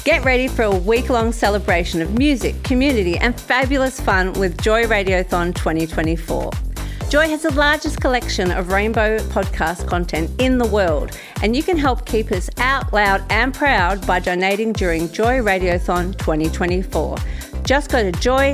Get ready for a week-long celebration of music, community and fabulous fun with Joy Radiothon 2024. Joy has the largest collection of rainbow podcast content in the world, and you can help keep us out loud and proud by donating during Joy Radiothon 2024. Just go to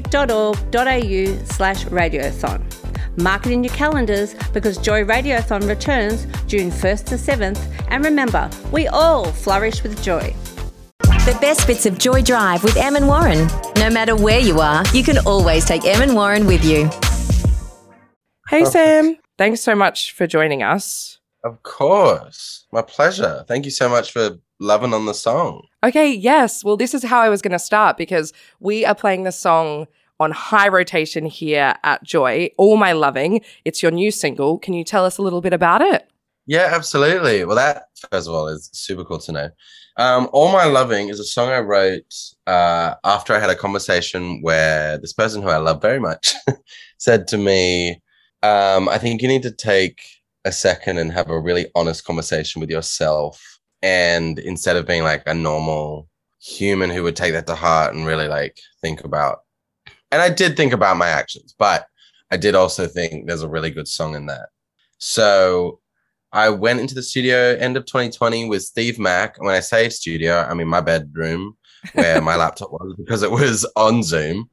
joy.org.au/radiothon. Mark it in your calendars because Joy Radiothon returns June 1st to 7th, and remember, we all flourish with joy. The best bits of Joy Drive with Em and Warren. No matter where you are, you can always take Em and Warren with you. Hey, Sam. Thanks so much for joining us. Of course. My pleasure. Thank you so much for loving on the song. Okay, yes. Well, this is how I was going to start because we are playing the song on high rotation here at Joy, All My Loving. It's your new single. Can you tell us a little bit about it? Yeah, absolutely. Well, that, first of all, is super cool to know. All My Loving is a song I wrote after I had a conversation where this person who I love very much said to me, I think you need to take a second and have a really honest conversation with yourself. And instead of being like a normal human who would take that to heart and really like think about, and I did think about my actions, but I did also think there's a really good song in that. So I went into the studio end of 2020 with Steve Mack. And when I say studio, I mean my bedroom where my laptop was because it was on Zoom.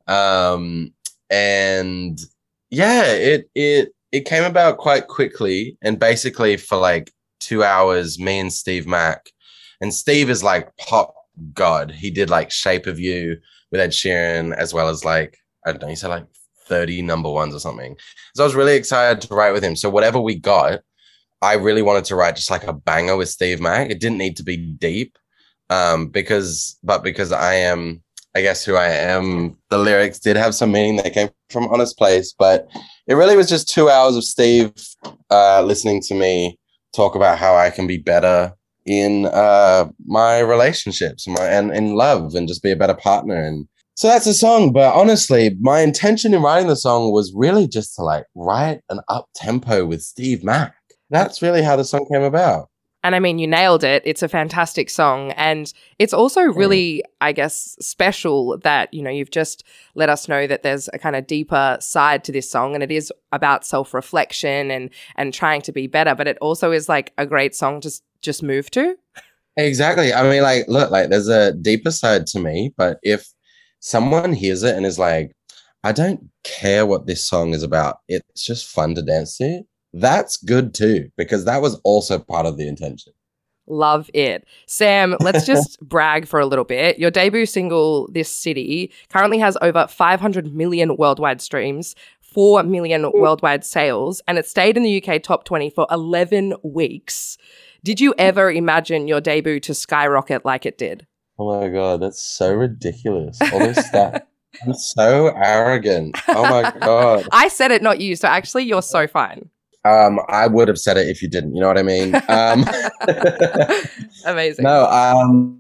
And yeah, it came about quite quickly. And basically for like 2 hours, me and Steve Mack, and Steve is like pop god. He did like Shape of You with Ed Sheeran, as well as like, I don't know, he said like 30 number ones or something. So I was really excited to write with him. So whatever we got, I really wanted to write just like a banger with Steve Mack. It didn't need to be deep because I am, I guess, who I am. The lyrics did have some meaning that came from Honest Place, but it really was just 2 hours of Steve listening to me talk about how I can be better in my relationships and in love and just be a better partner. And so that's a song. But honestly, my intention in writing the song was really just to like write an up tempo with Steve Mack. That's really how the song came about. And I mean, you nailed it. It's a fantastic song. And it's also really, I guess, special that, you know, you've just let us know that there's a kind of deeper side to this song. And it is about self-reflection and trying to be better. But it also is like a great song to just move to. Exactly. I mean, like, look, like there's a deeper side to me. But if someone hears it and is like, I don't care what this song is about, it's just fun to dance to, that's good too, because that was also part of the intention. Love it. Sam, let's just brag for a little bit. Your debut single, This City, currently has over 500 million worldwide streams, 4 million worldwide sales, and it stayed in the UK top 20 for 11 weeks. Did you ever imagine your debut to skyrocket like it did? Oh my God, that's so ridiculous. All this stuff. I'm so arrogant. Oh my God. I said it, not you. So actually, you're so fine. I would have said it if you didn't. You know what I mean? Amazing. No,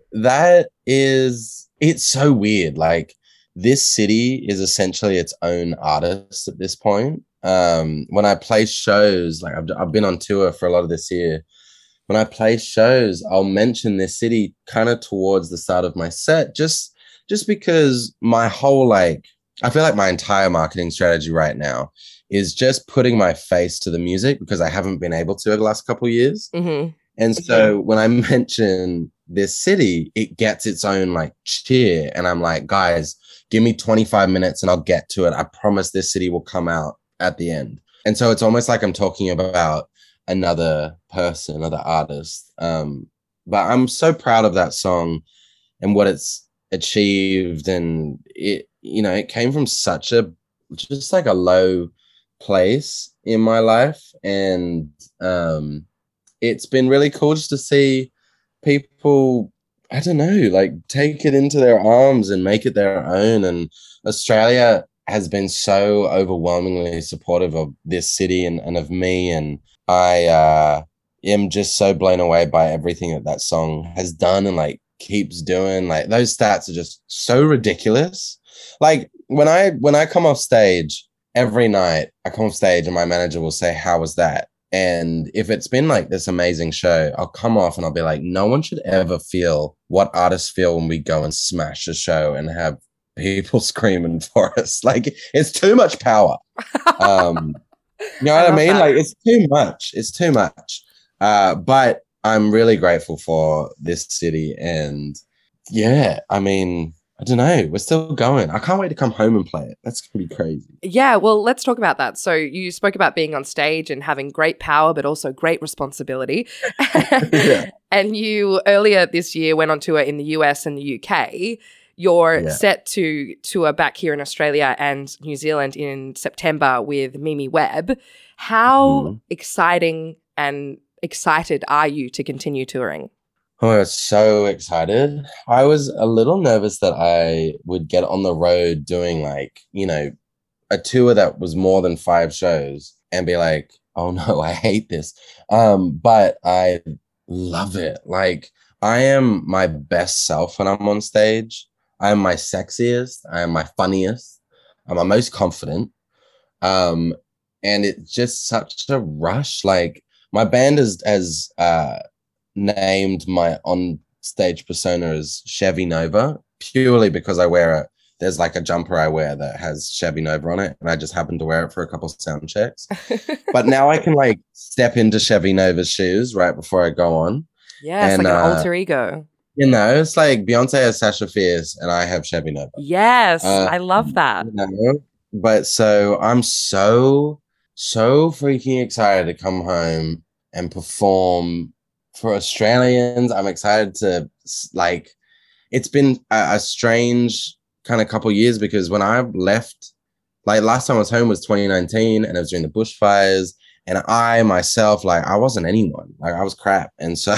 it's so weird. Like, This City is essentially its own artist at this point. When I play shows, like I've been on tour for a lot of this year. When I play shows, I'll mention This City kind of towards the start of my set, just because my whole, like, I feel like my entire marketing strategy right now is just putting my face to the music because I haven't been able to over the last couple of years. Mm-hmm. And so when I mention This City, it gets its own like cheer. And I'm like, guys, give me 25 minutes and I'll get to it. I promise This City will come out at the end. And so it's almost like I'm talking about another person, another artist. But I'm so proud of that song and what it's achieved. And it, you know, it came from such a, just like a low place in my life. And it's been really cool just to see people, I don't know, like take it into their arms and make it their own. And Australia has been so overwhelmingly supportive of This City and of me. And I am just so blown away by everything that song has done and like keeps doing. Like those stats are just so ridiculous. Like when I come off stage, every night I come off stage and my manager will say, how was that? And if it's been like this amazing show, I'll come off and I'll be like, no one should ever feel what artists feel when we go and smash a show and have people screaming for us. Like, it's too much power. You know what I mean? That. Like, it's too much. It's too much. But I'm really grateful for this city. And yeah, I mean, I don't know. We're still going. I can't wait to come home and play it. That's going to be crazy. Yeah, well, let's talk about that. So you spoke about being on stage and having great power, but also great responsibility. Yeah. And you earlier this year went on tour in the US and the UK. You're set to tour back here in Australia and New Zealand in September with Mimi Webb. How exciting and excited are you to continue touring? Oh, I was so excited. I was a little nervous that I would get on the road doing like, you know, a tour that was more than 5 shows and be like, oh no, I hate this. But I love it. Like, I am my best self when I'm on stage. I am my sexiest. I am my funniest. I'm my most confident. And it's just such a rush. Like, my band has named my on stage persona as Chevy Nova purely because there's like a jumper I wear that has Chevy Nova on it, and I just happened to wear it for a couple of sound checks. But now I can like step into Chevy Nova's shoes right before I go on. Yeah, it's like an alter ego. You know, it's like Beyonce has Sasha Fierce and I have Chevy Nova. Yes, I love that. You know? But so I'm so freaking excited to come home and perform for Australians. I'm excited to, like, it's been a strange kind of couple years because when I left, like, last time I was home was 2019 and it was during the bushfires, and I myself, like, I wasn't anyone. Like, I was crap. And so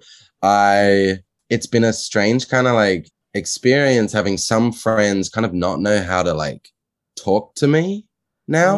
it's been a strange kind of like experience having some friends kind of not know how to like talk to me now.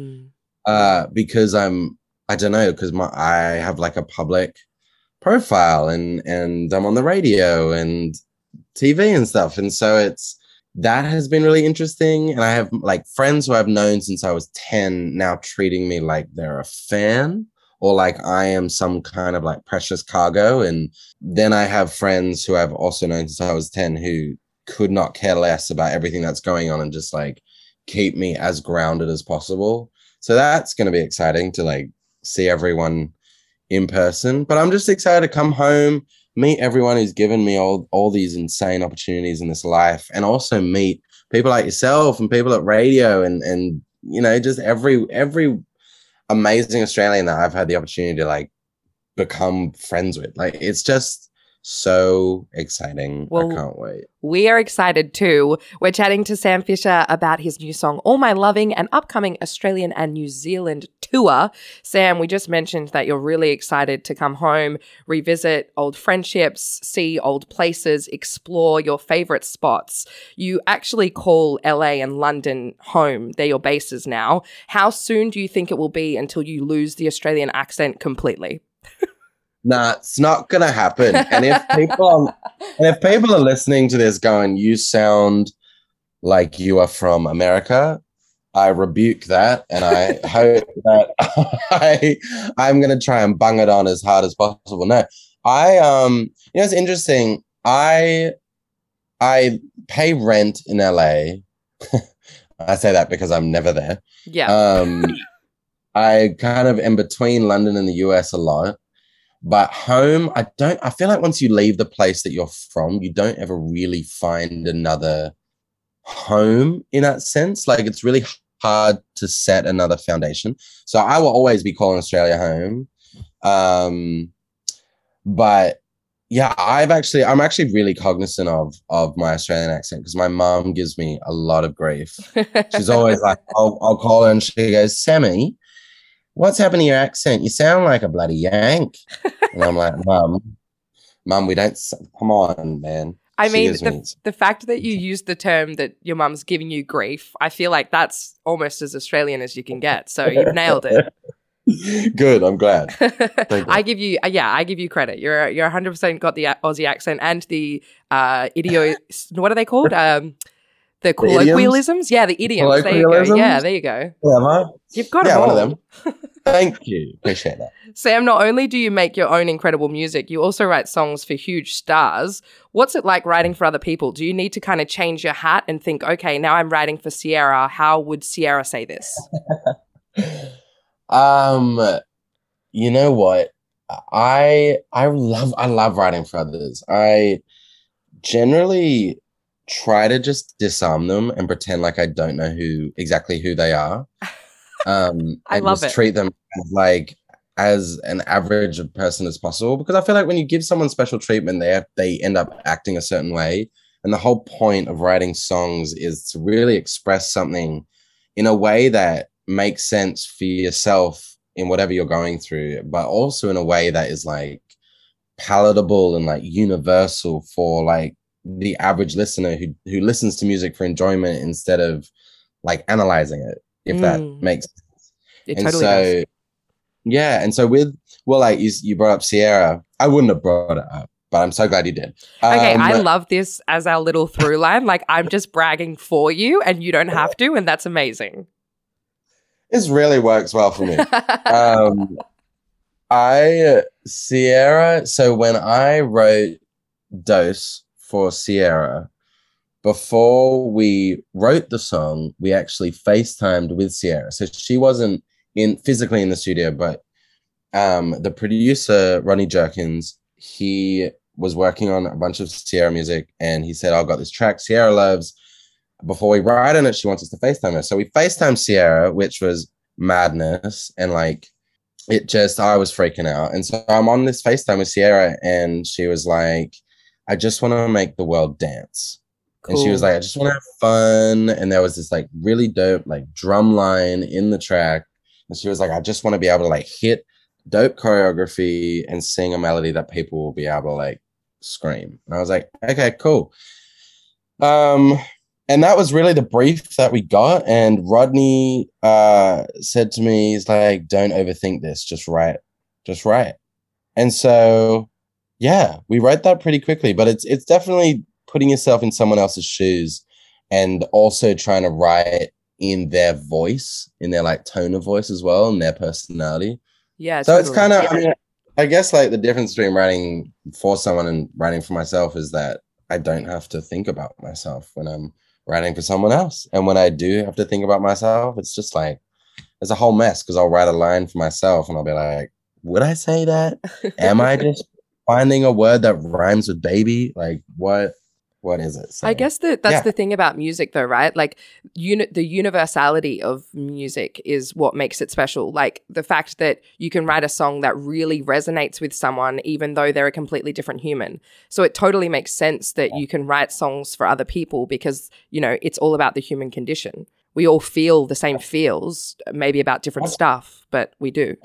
Because I don't know, because I have like a public profile and I'm on the radio and TV and stuff. And so that has been really interesting. And I have like friends who I've known since I was 10 now treating me like they're a fan or like I am some kind of like precious cargo. And then I have friends who I've also known since I was 10 who could not care less about everything that's going on and just like keep me as grounded as possible. So that's going to be exciting to like see everyone in person. But I'm just excited to come home, meet everyone who's given me all these insane opportunities in this life, and also meet people like yourself and people at radio and you know, just every amazing Australian that I've had the opportunity to like become friends with. Like, it's just so exciting. Well, I can't wait. We are excited too. We're chatting to Sam Fisher about his new song, All My Loving, and upcoming Australian and New Zealand tour. Sam, we just mentioned that you're really excited to come home, revisit old friendships, see old places, explore your favorite spots. You actually call LA and London home. They're your bases now. How soon do you think it will be until you lose the Australian accent completely? Nah, it's not gonna happen. And if people are listening to this going, you sound like you are from America, I rebuke that, and I hope that I'm gonna try and bung it on as hard as possible. No, you know, it's interesting. I pay rent in LA. I say that because I'm never there. Yeah. I kind of am between London and the US a lot. But home, I feel like once you leave the place that you're from, you don't ever really find another home in that sense. Like, it's really hard to set another foundation. So I will always be calling Australia home. But yeah, I'm actually really cognizant of my Australian accent because my mom gives me a lot of grief. She's always like, I'll call her and she goes, Sammy, what's happened to your accent? You sound like a bloody Yank. And I'm like, Mum, we don't, come on, man. I mean, the fact that you used the term that your mum's giving you grief, I feel like that's almost as Australian as you can get. So you've nailed it. Good, I'm glad. I give you credit. You're 100% got the Aussie accent and the what are they called? The colloquialisms? Yeah, the idioms. There you go. Yeah, there you go. Yeah, You've got it all. One of them. Thank you. Appreciate that. Sam, not only do you make your own incredible music, you also write songs for huge stars. What's it like writing for other people? Do you need to kind of change your hat and think, okay, now I'm writing for Ciara. How would Ciara say this? You know what? I love writing for others. I generally try to just disarm them and pretend like I don't know exactly who they are. I love it. Treat them as an average person as possible, because I feel like when you give someone special treatment, they end up acting a certain way. And the whole point of writing songs is to really express something in a way that makes sense for yourself in whatever you're going through, but also in a way that is like palatable and like universal for like the average listener who listens to music for enjoyment instead of like analyzing it, if that makes sense. It totally does. Yeah. And so like you brought up Ciara. I wouldn't have brought it up, but I'm so glad you did. Okay, I love this as our little through line. Like, I'm just bragging for you and you don't have to, and that's amazing. This really works well for me. Ciara, so when I wrote Dose for Ciara, before we wrote the song, we actually FaceTimed with Ciara. So she wasn't physically in the studio, but the producer, Ronnie Jerkins, he was working on a bunch of Ciara music, and he said, I've got this track Ciara loves. Before we write on it, she wants us to FaceTime her. So we FaceTimed Ciara, which was madness. And like, I was freaking out. And so I'm on this FaceTime with Ciara, and she was like, I just want to make the world dance. Cool. And she was like, I just want to have fun. And there was this like really dope like drum line in the track. And she was like, I just want to be able to like hit dope choreography and sing a melody that people will be able to like scream. And I was like, okay, cool. And that was really the brief that we got. And Rodney said to me, he's like, don't overthink this, just write. And so, yeah, we wrote that pretty quickly, but it's definitely putting yourself in someone else's shoes and also trying to write in their voice, in their like tone of voice as well, and their personality. Yeah. So totally. It's kind of, I mean, I guess like the difference between writing for someone and writing for myself is that I don't have to think about myself when I'm writing for someone else. And when I do have to think about myself, it's just like, it's a whole mess, because I'll write a line for myself and I'll be like, would I say that? Am I just finding a word that rhymes with baby? Like what is it? So, I guess that's the thing about music though, right? Like the universality of music is what makes it special. Like the fact that you can write a song that really resonates with someone even though they're a completely different human. So it totally makes sense that you can write songs for other people because, you know, it's all about the human condition. We all feel the same feels, maybe about different stuff, but we do.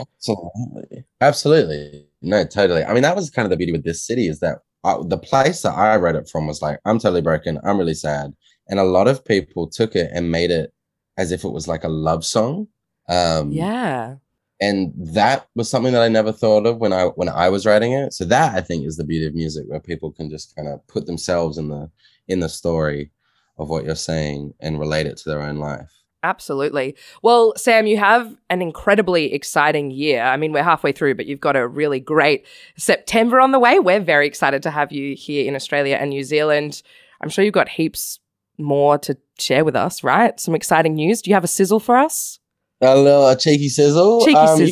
Absolutely. No, totally. I mean, that was kind of the beauty with this city, is that the place that I wrote it from was like, I'm totally broken, I'm really sad. And a lot of people took it and made it as if it was like a love song. Yeah. And that was something that I never thought of when I was writing it. So that, I think, is the beauty of music, where people can just kind of put themselves in the story of what you're saying and relate it to their own life. Absolutely. Well, Sam, you have an incredibly exciting year. I mean, we're halfway through, but you've got a really great September on the way. We're very excited to have you here in Australia and New Zealand. I'm sure you've got heaps more to share with us, right? Some exciting news. Do you have a sizzle for us? A cheeky sizzle.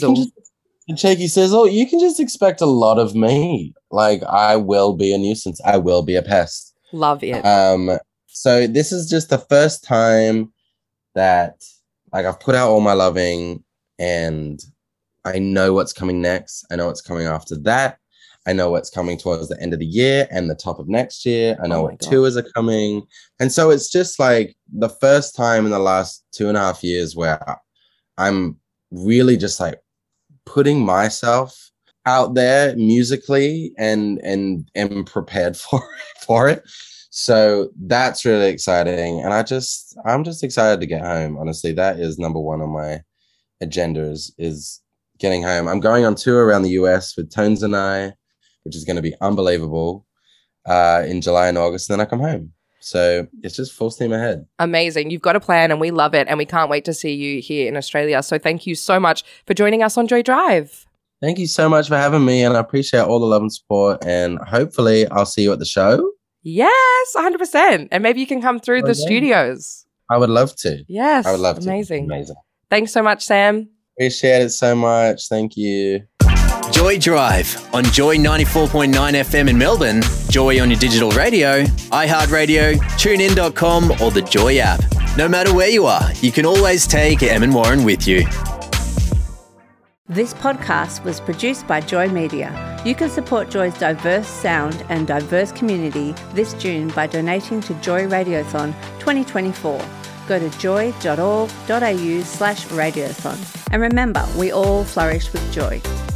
Cheeky sizzle. You can just expect a lot of me. Like, I will be a nuisance. I will be a pest. Love it. So this is just the first time that like I've put out all my loving, and I know what's coming next. I know what's coming after that. I know what's coming towards the end of the year and the top of next year. I know what tours are coming. And so it's just like the first time in the last 2.5 years where I'm really just like putting myself out there musically and prepared for it. So that's really exciting. And I'm just excited to get home. Honestly, that is number one on my agenda is getting home. I'm going on tour around the US with Tones and I, which is going to be unbelievable, in July and August. And then I come home. So it's just full steam ahead. Amazing. You've got a plan and we love it. And we can't wait to see you here in Australia. So thank you so much for joining us on Joy Drive. Thank you so much for having me. And I appreciate all the love and support. And hopefully I'll see you at the show. Yes, 100%. And maybe you can come through the studios. I would love to. Yes. I would love to. Amazing. Thanks so much, Sam. Appreciate it so much. Thank you. Joy Drive on Joy 94.9 FM in Melbourne, Joy on your digital radio, iHeartRadio, TuneIn.com or the Joy app. No matter where you are, you can always take Em and Warren with you. This podcast was produced by Joy Media. You can support Joy's diverse sound and diverse community this June by donating to Joy Radiothon 2024. Go to joy.org.au/radiothon. And remember, we all flourish with joy.